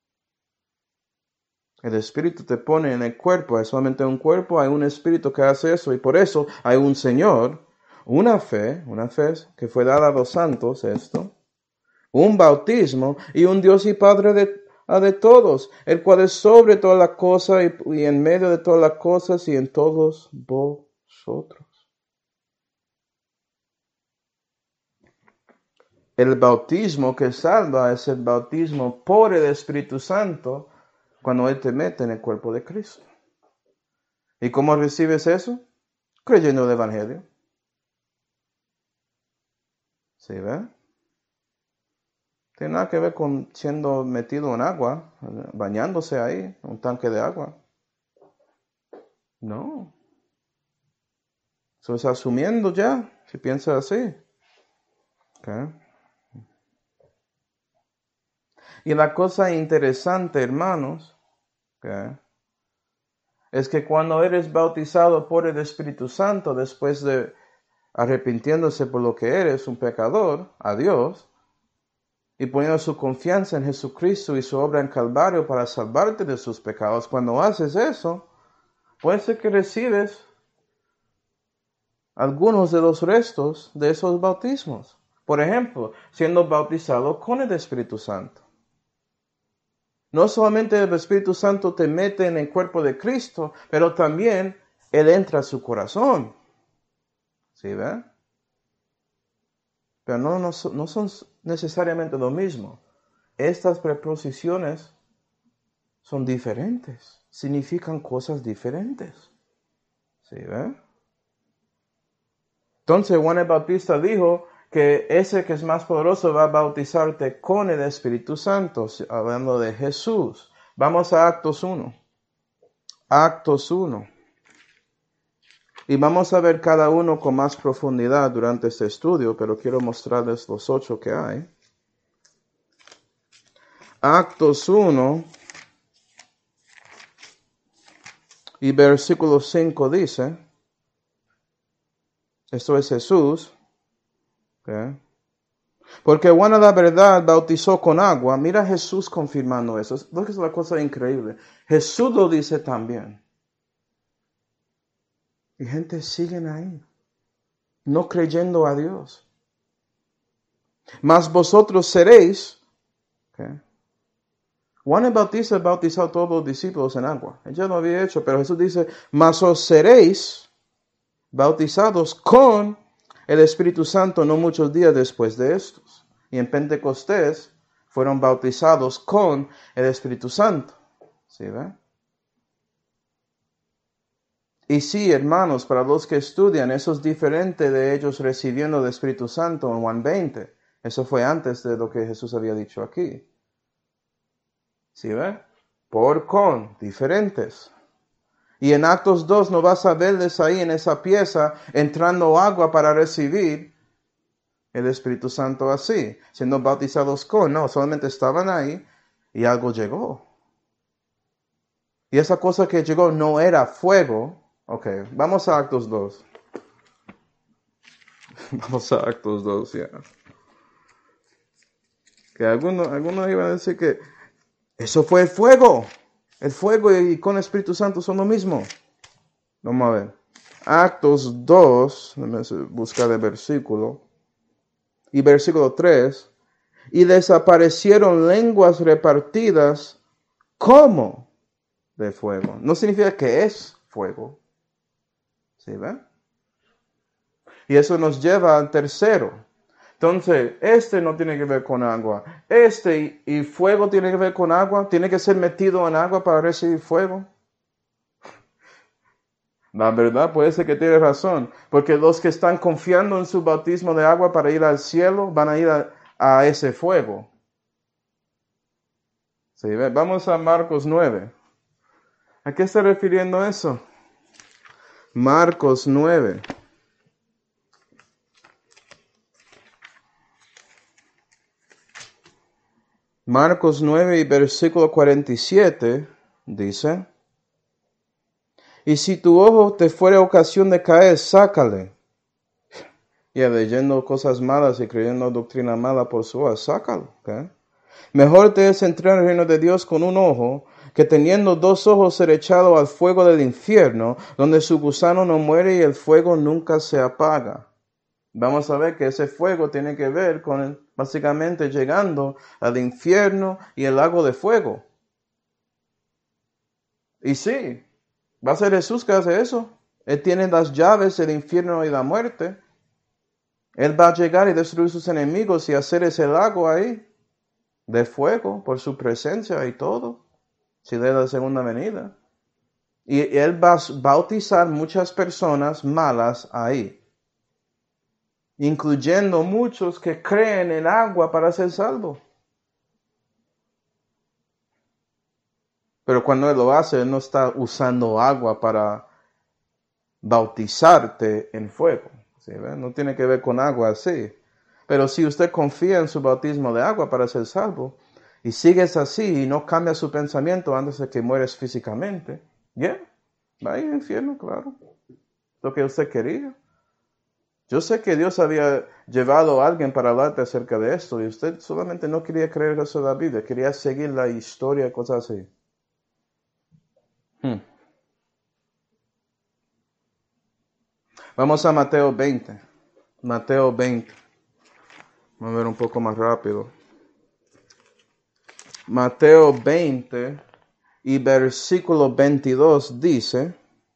El espíritu te pone en el cuerpo, hay solamente un cuerpo, hay un espíritu que hace eso, y por eso hay un Señor, una fe que fue dada a los santos, un bautismo y un Dios y Padre de todos, el cual es sobre todas las cosas y en medio de todas las cosas y en todos vosotros. El bautismo que salva es el bautismo por el Espíritu Santo cuando Él te mete en el cuerpo de Cristo. ¿Y cómo recibes eso? Creyendo el Evangelio. ¿Sí ve? Tiene nada que ver con siendo metido en agua, bañándose ahí, un tanque de agua. No. Eso es asumiendo ya, si piensa así. Okay. Y la cosa interesante, hermanos, es que cuando eres bautizado por el Espíritu Santo, después de arrepintiéndose por lo que eres, un pecador, a Dios, y poniendo su confianza en Jesucristo y su obra en Calvario para salvarte de sus pecados, cuando haces eso, puede ser que recibes algunos de los restos de esos bautismos. Por ejemplo, siendo bautizado con el Espíritu Santo. No solamente el Espíritu Santo te mete en el cuerpo de Cristo, pero también Él entra a su corazón. ¿Sí ve? Pero no son necesariamente lo mismo. Estas preposiciones son diferentes. Significan cosas diferentes. ¿Sí ve? Entonces Juan el Bautista dijo que ese que es más poderoso va a bautizarte con el Espíritu Santo, hablando de Jesús. Vamos a Actos 1. Actos 1. Y vamos a ver cada uno con más profundidad durante este estudio, pero quiero mostrarles los 8 que hay. Actos 1 y versículo 5 dice, esto es Jesús, porque Juan a la verdad bautizó con agua. Mira Jesús confirmando eso. Lo que es la cosa increíble. Jesús lo dice también. Y gente siguen ahí, no creyendo a Dios. Mas vosotros seréis, Juan el Bautista bautizó a todos los discípulos en agua. Él ya lo había hecho, pero Jesús dice, mas os seréis bautizados con el Espíritu Santo no muchos días después de estos. Y en Pentecostés fueron bautizados con el Espíritu Santo. ¿Sí ve? Y sí, hermanos, para los que estudian, eso es diferente de ellos recibiendo el Espíritu Santo en Juan 20. Eso fue antes de lo que Jesús había dicho aquí. ¿Sí ve? Por con, diferentes. Y en Actos 2 no vas a verles ahí en esa pieza entrando agua para recibir el Espíritu Santo así, siendo bautizados con. No, solamente estaban ahí y algo llegó. Y esa cosa que llegó no era fuego. Ok, vamos a Actos 2. Vamos a Actos 2, ya. Que algunos iban a decir que eso fue el fuego. El fuego y con el Espíritu Santo son lo mismo. Vamos a ver. Actos 2, déjame buscar el versículo. Y versículo 3. Y desaparecieron lenguas repartidas como de fuego. No significa que es fuego. ¿Sí ven? Y eso nos lleva al tercero. Entonces, no tiene que ver con agua. Y fuego tiene que ver con agua. Tiene que ser metido en agua para recibir fuego. La verdad puede ser que tiene razón. Porque los que están confiando en su bautismo de agua para ir al cielo, van a ir a ese fuego. ¿Sí? Vamos a Marcos 9. ¿A qué está refiriendo eso? Marcos 9. Marcos 9 y versículo 47 dice, y si tu ojo te fuere ocasión de caer, sácale. Y leyendo cosas malas y creyendo doctrina mala por su ojo, sácalo. ¿Okay? Mejor te es entrar en el reino de Dios con un ojo, que teniendo dos ojos ser echado al fuego del infierno, donde su gusano no muere y el fuego nunca se apaga. Vamos a ver que ese fuego tiene que ver con básicamente llegando al infierno y el lago de fuego. Y sí, va a ser Jesús que hace eso. Él tiene las llaves del infierno y la muerte. Él va a llegar y destruir sus enemigos y hacer ese lago ahí de fuego por su presencia y todo, si de la segunda venida. Y él va a bautizar muchas personas malas ahí, incluyendo muchos que creen en agua para ser salvos. Pero cuando él lo hace, él no está usando agua para bautizarte en fuego. ¿Sí? No tiene que ver con agua así. Pero si usted confía en su bautismo de agua para ser salvo, y sigues así y no cambia su pensamiento antes de que mueres físicamente, va a ir al infierno, claro. Lo que usted quería. Yo sé que Dios había llevado a alguien para hablarte acerca de esto y usted solamente no quería creer eso de la Biblia, quería seguir la historia y cosas así. Vamos a Mateo 20. Mateo 20. Vamos a ver un poco más rápido. Mateo 20 y versículo 22 dice,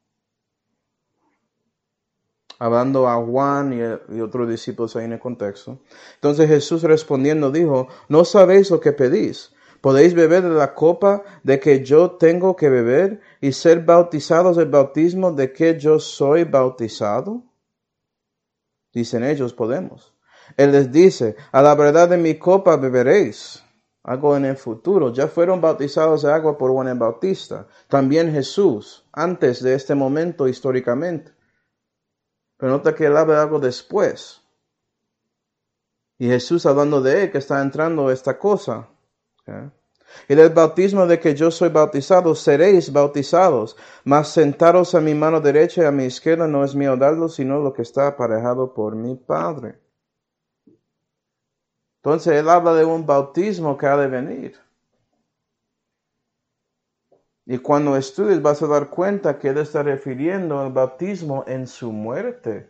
hablando a Juan y otros discípulos ahí en el contexto. Entonces Jesús respondiendo dijo, ¿no sabéis lo que pedís? ¿Podéis beber de la copa de que yo tengo que beber y ser bautizados del bautismo de que yo soy bautizado? Dicen ellos, podemos. Él les dice, a la verdad de mi copa beberéis. Algo en el futuro. Ya fueron bautizados de agua por Juan el Bautista. También Jesús, antes de este momento históricamente. Pero nota que él habla de algo después. Y Jesús hablando de él, que está entrando esta cosa. ¿Okay? Y del bautismo de que yo soy bautizado, seréis bautizados. Mas sentaros a mi mano derecha y a mi izquierda no es mío darlo, sino lo que está aparejado por mi Padre. Entonces él habla de un bautismo que ha de venir. Y cuando estudies vas a dar cuenta que él está refiriendo al bautismo en su muerte.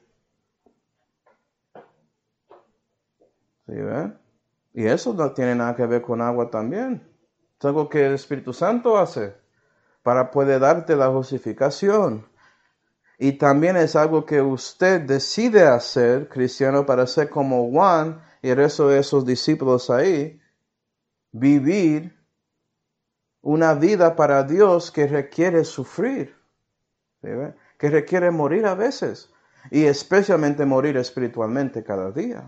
¿Sí ven? Y eso no tiene nada que ver con agua también. Es algo que el Espíritu Santo hace para poder darte la justificación. Y también es algo que usted decide hacer, cristiano, para ser como Juan y el resto de esos discípulos ahí, vivir una vida para Dios que requiere sufrir, ¿sí? Que requiere morir a veces, y especialmente morir espiritualmente cada día.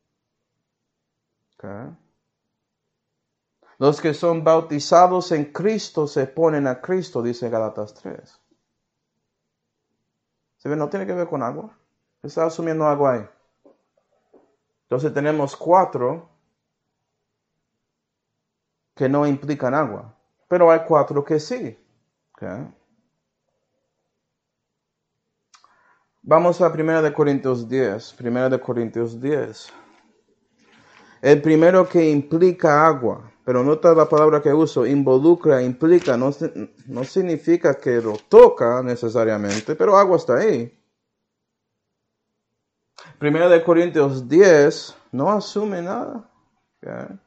¿Okay? Los que son bautizados en Cristo se ponen a Cristo, dice Gálatas 3. ¿Se ve? No tiene que ver con agua. Está asumiendo agua ahí. Entonces tenemos 4 que no implican agua. Pero hay 4 que sí. ¿Okay? Vamos a 1 Corintios 10. 1 Corintios 10. El primero que implica agua. Pero nota la palabra que uso. Involucra, implica. No significa que lo toca necesariamente. Pero agua está ahí. 1 Corintios 10 no asume nada. ¿Okay?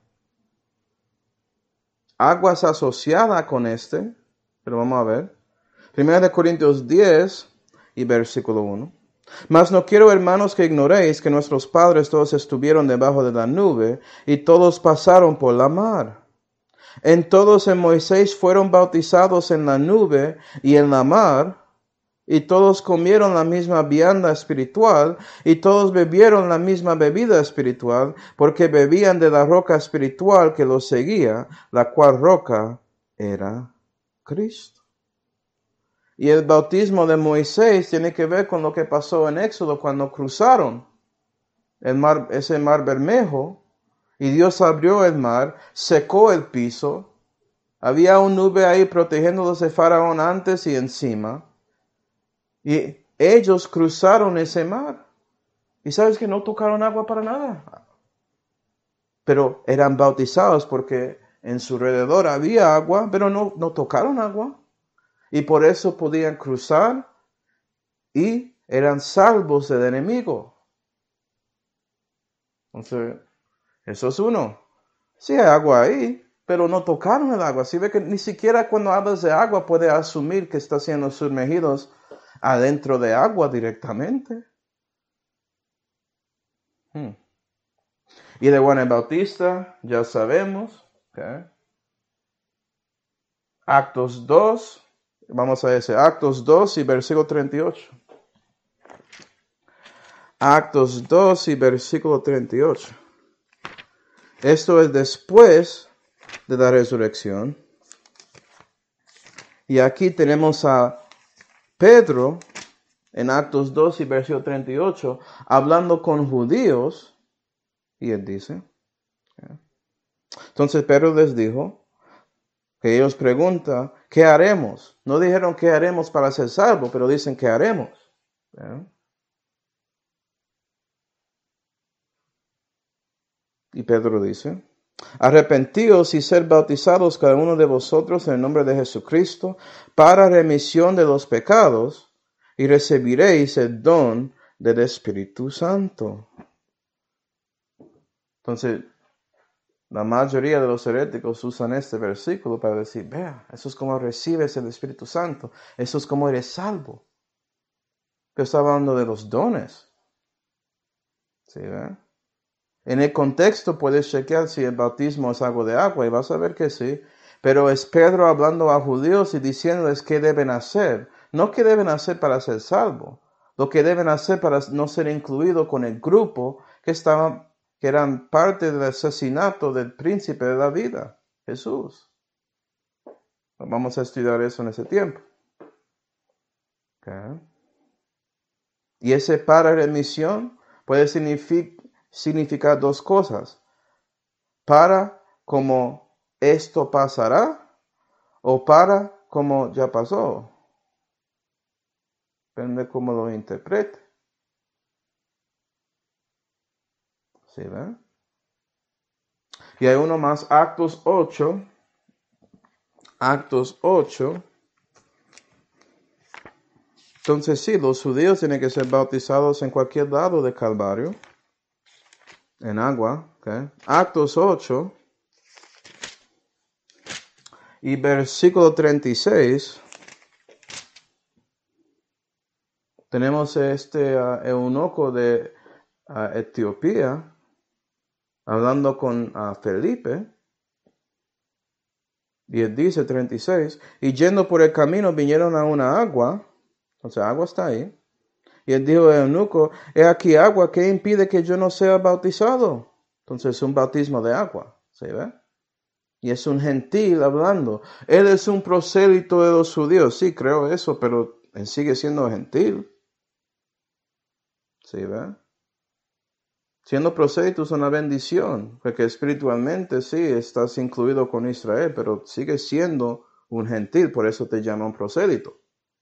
Agua es asociada con este, pero vamos a ver. 1 Corintios 10 y versículo 1. Mas no quiero, hermanos, que ignoréis que nuestros padres todos estuvieron debajo de la nube y todos pasaron por la mar. En todos en Moisés fueron bautizados en la nube y en la mar, y todos comieron la misma vianda espiritual, y todos bebieron la misma bebida espiritual, porque bebían de la roca espiritual que los seguía, la cual roca era Cristo. Y el bautismo de Moisés tiene que ver con lo que pasó en Éxodo cuando cruzaron ese mar Bermejo, Y Dios abrió el mar, secó el piso. Había un nube ahí protegiéndolos de Faraón antes y encima. Y ellos cruzaron ese mar. Y sabes que no tocaron agua para nada. Pero eran bautizados porque en su alrededor había agua, pero no tocaron agua. Y por eso podían cruzar y eran salvos del enemigo. Entonces, eso es uno. Sí hay agua ahí, pero no tocaron el agua. Si ve que ni siquiera cuando hablas de agua puede asumir que está siendo sumergidos adentro de agua directamente. Y de Juan el Bautista, ya sabemos. Okay. Actos 2, vamos a ese, Actos 2 y versículo 38. Actos 2 y versículo 38. Esto es después de la resurrección. Y aquí tenemos a Pedro en Actos 2 y versículo 38 hablando con judíos. Y él dice, entonces Pedro les dijo, que ellos preguntan, ¿qué haremos? No dijeron qué haremos para ser salvos, pero dicen qué haremos. Y Pedro dice, arrepentíos y ser bautizados cada uno de vosotros en el nombre de Jesucristo para remisión de los pecados y recibiréis el don del Espíritu Santo. Entonces, la mayoría de los heréticos usan este versículo para decir, vea, eso es como recibes el Espíritu Santo, eso es como eres salvo. Pero está hablando de los dones. ¿Sí, ve? En el contexto puedes chequear si el bautismo es algo de agua y vas a ver que sí. Pero es Pedro hablando a judíos y diciéndoles qué deben hacer. No qué deben hacer para ser salvos. Lo que deben hacer para no ser incluidos con el grupo que eran parte del asesinato del príncipe de la vida, Jesús. Vamos a estudiar eso en ese tiempo. Okay. Y ese para remisión puede significar dos cosas. Para como esto pasará o para como ya pasó. Depende cómo lo interprete. ¿Sí, ve? Y hay uno más, Actos 8. Actos 8. Entonces sí, los judíos tienen que ser bautizados en cualquier lado de Calvario. En agua. Okay. Actos 8. Y versículo 36. Tenemos eunuco de Etiopía hablando con Felipe. Y él dice 36, y yendo por el camino vinieron a una agua, o sea, agua está ahí. Y él dijo al eunuco, he aquí agua, ¿qué impide que yo no sea bautizado? Entonces es un bautismo de agua, ¿se ve? Y es un gentil hablando. Él es un prosélito de los judíos, sí, creo eso, pero él sigue siendo gentil. ¿Sí ve? Siendo prosélito es una bendición, porque espiritualmente sí estás incluido con Israel, pero sigue siendo un gentil, por eso te llaman prosélito.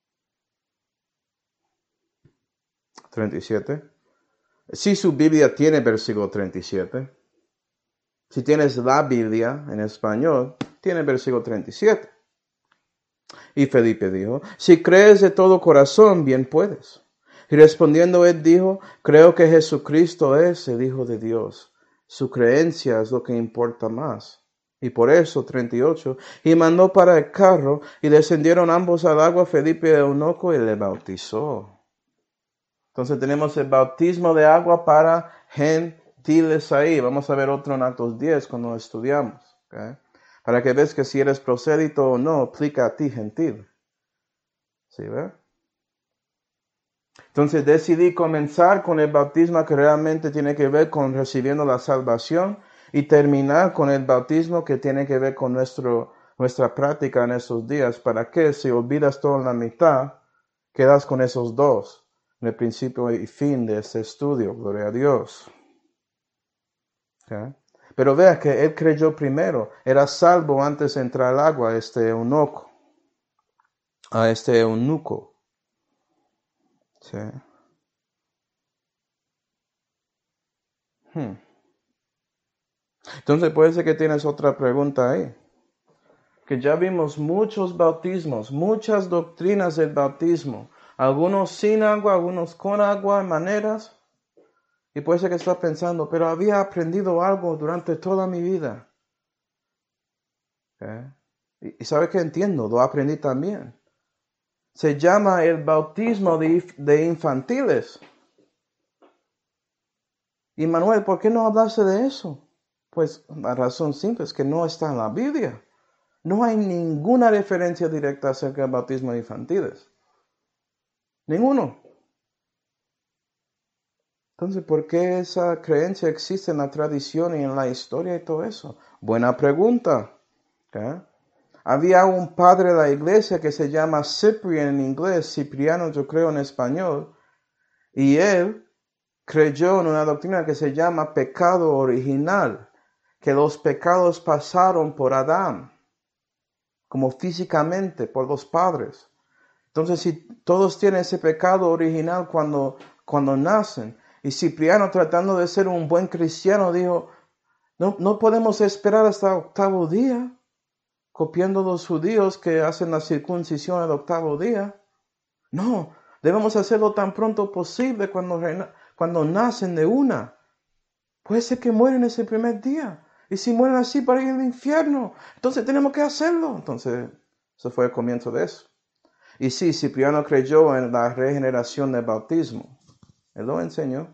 37. Si su Biblia tiene versículo 37, si tienes la Biblia en español, tiene versículo 37. Y Felipe dijo, si crees de todo corazón, bien puedes. Y respondiendo él dijo, creo que Jesucristo es el Hijo de Dios. Su creencia es lo que importa más. Y por eso, 38, y mandó para el carro, y descendieron ambos al agua, Felipe y eunuco, y le bautizó. Entonces tenemos el bautismo de agua para gentiles ahí. Vamos a ver otro en Actos 10 cuando estudiamos. ¿Okay? Para que veas que si eres prosélito o no, aplica a ti gentil. ¿Sí ve? Entonces decidí comenzar con el bautismo que realmente tiene que ver con recibiendo la salvación y terminar con el bautismo que tiene que ver con nuestra práctica en esos días. ¿Para que si olvidas todo en la mitad, quedas con esos dos? En el principio y fin de este estudio, gloria a Dios. Okay. Pero vea que él creyó primero. Era salvo antes de entrar al agua, a este eunuco. Sí. Entonces puede ser que tienes otra pregunta ahí. Que ya vimos muchos bautismos, muchas doctrinas del bautismo. Algunos sin agua, algunos con agua, maneras. Y puede ser que estás pensando, pero había aprendido algo durante toda mi vida. ¿Okay? Y ¿sabes qué entiendo? Lo aprendí también. Se llama el bautismo de infantiles. Y Manuel, ¿por qué no hablaste de eso? Pues la razón simple es que no está en la Biblia. No hay ninguna referencia directa acerca del bautismo de infantiles. Ninguno. Entonces, ¿por qué esa creencia existe en la tradición y en la historia y todo eso? Buena pregunta. ¿Okay? Había un padre de la iglesia que se llama Cyprian en inglés, Cipriano yo creo en español, y él creyó en una doctrina que se llama pecado original, que los pecados pasaron por Adán, como físicamente por los padres. Entonces, si todos tienen ese pecado original cuando nacen, y Cipriano, tratando de ser un buen cristiano, dijo, no podemos esperar hasta el 8º día, copiando los judíos que hacen la circuncisión el 8º día. No, debemos hacerlo tan pronto posible cuando nacen de una. Puede ser que mueren ese primer día. Y si mueren así para ir al infierno, entonces tenemos que hacerlo. Entonces, eso fue el comienzo de eso. Y sí, Cipriano creyó en la regeneración del bautismo. Él lo enseñó.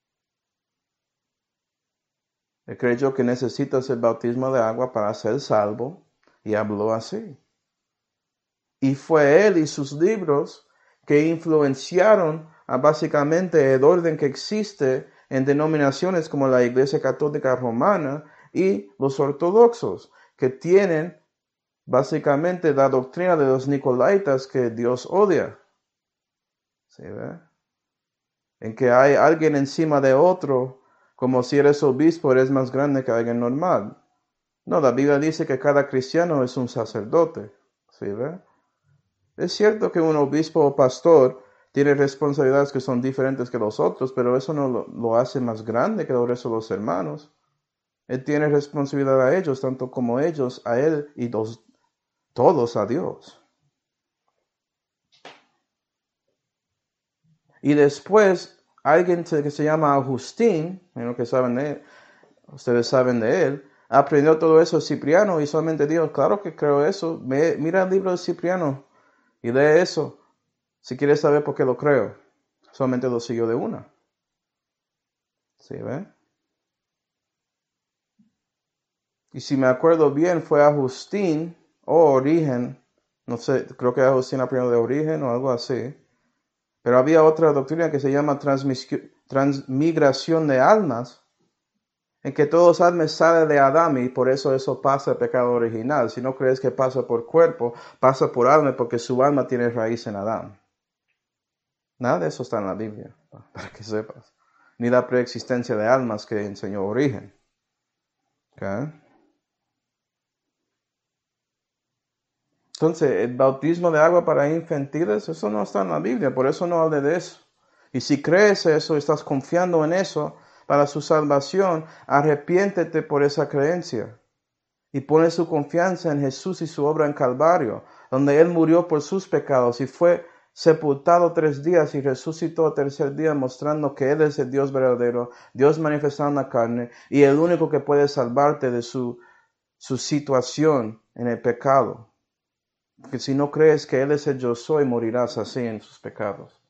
Él creyó que necesitas el bautismo de agua para ser salvo. Y habló así. Y fue él y sus libros que influenciaron a básicamente el orden que existe en denominaciones como la Iglesia Católica Romana y los ortodoxos, que tienen básicamente la doctrina de los nicolaitas que Dios odia. ¿Sí ve? En que hay alguien encima de otro, como si eres obispo, eres más grande que alguien normal. No, la Biblia dice que cada cristiano es un sacerdote. ¿Sí ve? Es cierto que un obispo o pastor tiene responsabilidades que son diferentes que los otros, pero eso no lo hace más grande que el resto de los hermanos. Él tiene responsabilidad a ellos, tanto como ellos a él y todos a Dios. Y después, alguien que se llama Agustín, que saben de él, ustedes saben de él, aprendió todo eso de Cipriano y solamente dijo, claro que creo eso. Mira el libro de Cipriano y lee eso. Si quieres saber por qué lo creo, solamente lo siguió de una. ¿Sí ve? Y si me acuerdo bien, fue Agustín o Origen, no sé, creo que Agustín aprendió de Origen o algo así. Pero había otra doctrina que se llama transmigración de almas, en que todos los almas salen de Adán y por eso pasa el pecado original. Si no crees que pasa por cuerpo, pasa por alma porque su alma tiene raíz en Adán. Nada de eso está en la Biblia, para que sepas. Ni la preexistencia de almas que enseñó Origen. ¿Okay? Entonces, el bautismo de agua para infantiles, eso no está en la Biblia, por eso no hable de eso. Y si crees eso, estás confiando en eso para su salvación, arrepiéntete por esa creencia. Y pone su confianza en Jesús y su obra en Calvario, donde Él murió por sus pecados y fue sepultado 3 días y resucitó el 3er día, mostrando que Él es el Dios verdadero, Dios manifestado en la carne, y el único que puede salvarte de su situación en el pecado. Porque si no crees que Él es el yo soy, morirás así en sus pecados.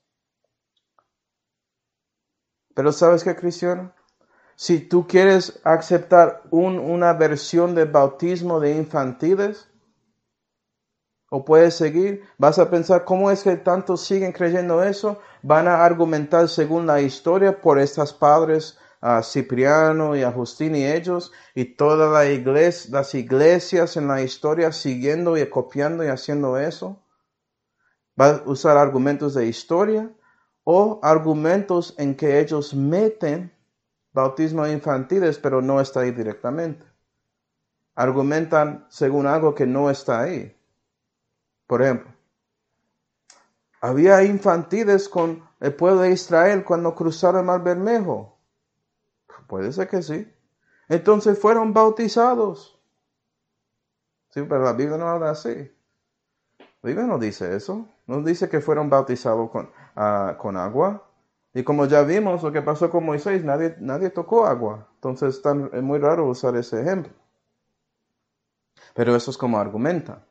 Pero ¿sabes qué, cristiano? Si tú quieres aceptar una versión del bautismo de infantiles, o puedes seguir, vas a pensar cómo es que tantos siguen creyendo eso, van a argumentar según la historia por estas padres, a Cipriano y Agustín y ellos, y todas las iglesias en la historia siguiendo y copiando y haciendo eso. Va a usar argumentos de historia o argumentos en que ellos meten bautismos infantiles, pero no está ahí directamente. Argumentan según algo que no está ahí. Por ejemplo, había infantiles con el pueblo de Israel cuando cruzaron el Mar Bermejo. Puede ser que sí. Entonces fueron bautizados. Sí, pero la Biblia no habla así. La Biblia no dice eso. No dice que fueron bautizados con agua. Y como ya vimos lo que pasó con Moisés, nadie tocó agua. Entonces es muy raro usar ese ejemplo. Pero eso es como argumenta.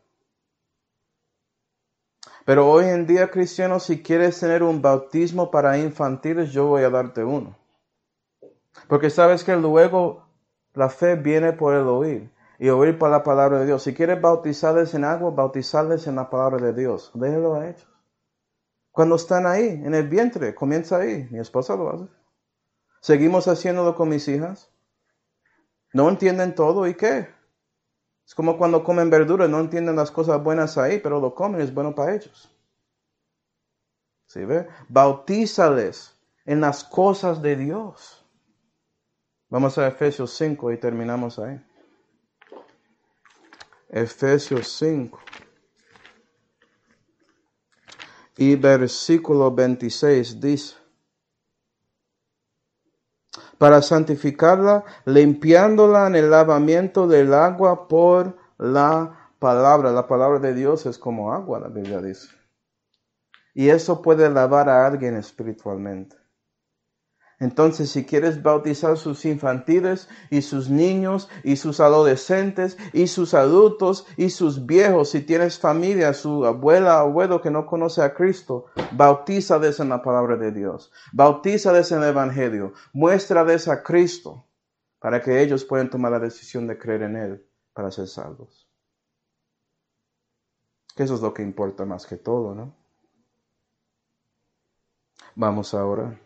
Pero hoy en día, cristianos, si quieres tener un bautismo para infantiles, yo voy a darte uno. Porque sabes que luego la fe viene por el oír. Y oír por la palabra de Dios. Si quieres bautizarles en agua, bautizarles en la palabra de Dios. Déjelo a ellos. Cuando están ahí, en el vientre, comienza ahí. Mi esposa lo hace. Seguimos haciéndolo con mis hijas. No entienden todo, ¿y qué? Es como cuando comen verduras, no entienden las cosas buenas ahí, pero lo comen, es bueno para ellos. ¿Sí ve? Bautízales en las cosas de Dios. Vamos a Efesios 5 y terminamos ahí. Efesios 5 y versículo 26 dice: para santificarla, limpiándola en el lavamiento del agua por la palabra. La palabra de Dios es como agua, la Biblia dice. Y eso puede lavar a alguien espiritualmente. Entonces, si quieres bautizar sus infantiles y sus niños y sus adolescentes y sus adultos y sus viejos, si tienes familia, su abuela o abuelo que no conoce a Cristo, bautízales en la palabra de Dios. Bautízales en el Evangelio. Muéstrales a Cristo para que ellos puedan tomar la decisión de creer en Él para ser salvos. Que eso es lo que importa más que todo, ¿no? Vamos ahora.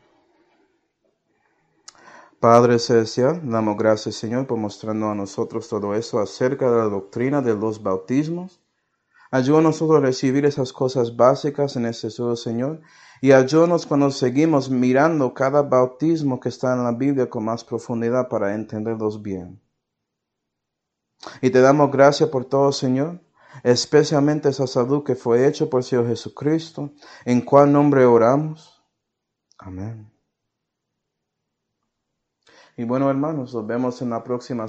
Padre celestial, damos gracias, Señor, por mostrarnos a nosotros todo eso acerca de la doctrina de los bautismos. Ayúdanos a nosotros a recibir esas cosas básicas en este estudio, Señor, y ayúdanos cuando seguimos mirando cada bautismo que está en la Biblia con más profundidad para entenderlos bien. Y te damos gracias por todo, Señor, especialmente esa salud que fue hecha por el Señor Jesucristo, en cuál nombre oramos. Amén. Y bueno, hermanos, nos vemos en la próxima